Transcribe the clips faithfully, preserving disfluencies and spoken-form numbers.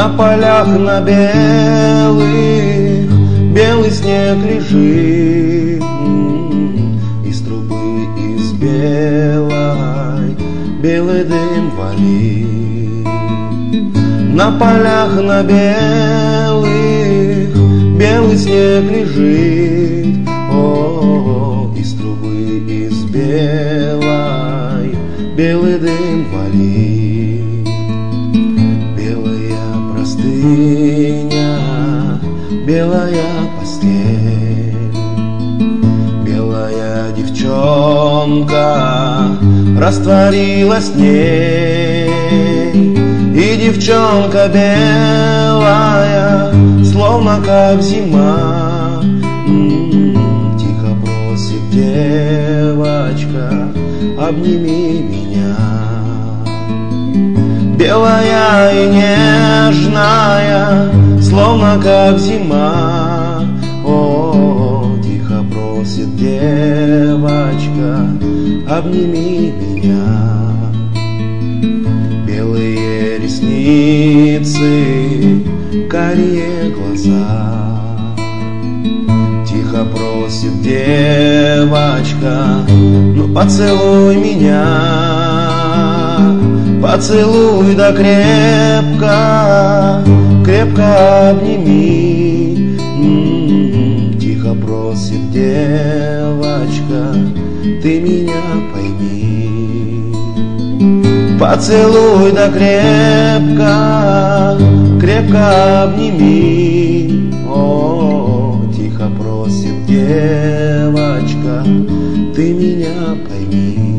На полях на белых белый снег лежит, из трубы из белой белый дым валит. На полях на белых белый снег лежит, о, из трубы из белой белый дым валит. Белая простыня, белая постель, белая девчонка растворилась в ней. И девчонка белая, словно как зима, м-м, тихо просит девочка, обними меня. Белая и нежная, словно как зима, о, тихо просит девочка, обними меня. Белые ресницы, карие глаза, тихо просит девочка, ну поцелуй меня. Поцелуй да крепко, крепко обними. М-м-м, тихо просит девочка, ты меня пойми. Поцелуй да крепко, крепко обними. О, тихо просит девочка, ты меня пойми.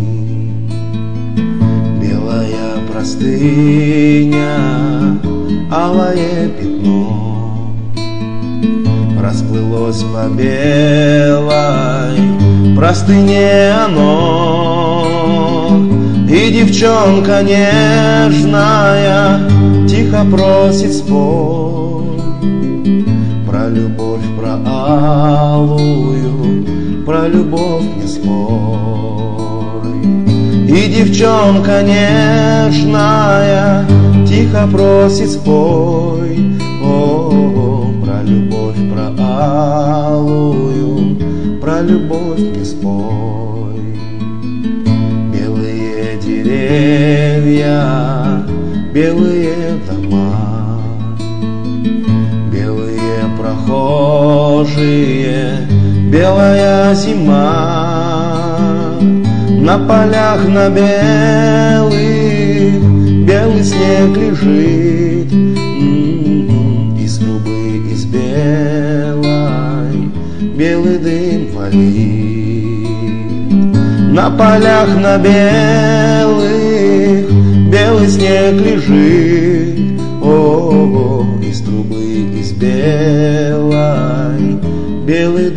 Белая простыня, алое пятно расплылось по белой простыне оно. И девчонка нежная тихо просит спой про любовь, про алую, про любовь не спой. И девчонка нежная тихо просит спой, о, про любовь, про алую, про любовь не спой. Белые деревья, белые дома, белые прохожие, белая зима. На полях на белых белый снег лежит, м-м-м, из трубы из белой белый дым валит. На полях на белых белый снег лежит, о, из трубы из белой белый